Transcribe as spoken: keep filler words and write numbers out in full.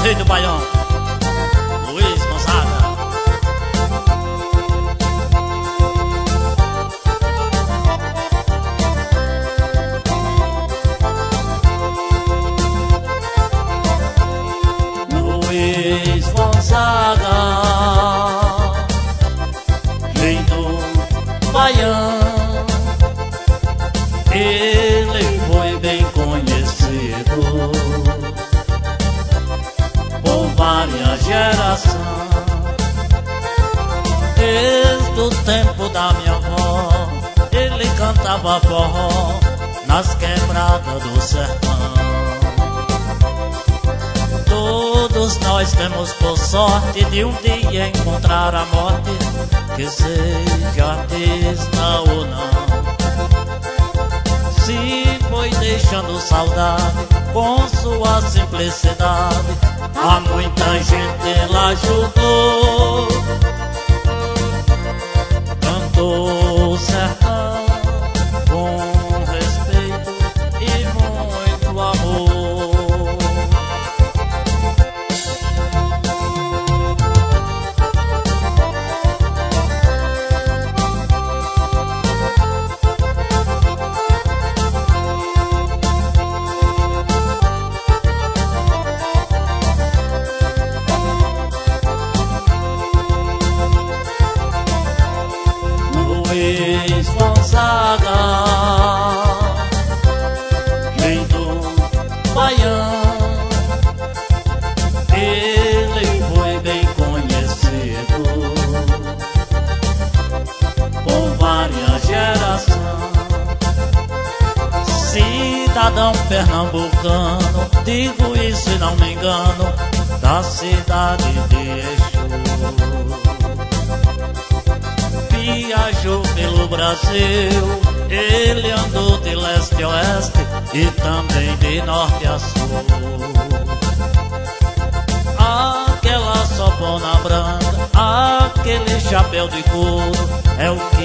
rei do Baião, Luiz Gonzaga. Luiz Gonzaga, rei do Baião, ele foi bem conhecido por várias gerações. Desde o tempo da minha avó, ele cantava forró nas quebradas do sertão. Todos nós temos por sorte de um dia encontrar a morte, que seja artista ou não. Se foi deixando saudade com sua simplicidade, a muita gente ele ajudou. Cantou o sertão com respeito e muito amor. Luiz Gonzaga, rei do Baião, ele foi bem conhecido por várias gerações. Cidadão pernambucano, digo isso e não me engano, da cidade de Exu. Viajou pelo Brasil, ele andou de leste a oeste e também de norte a sul. Aquela sopona branca, aquele chapéu de couro, é o que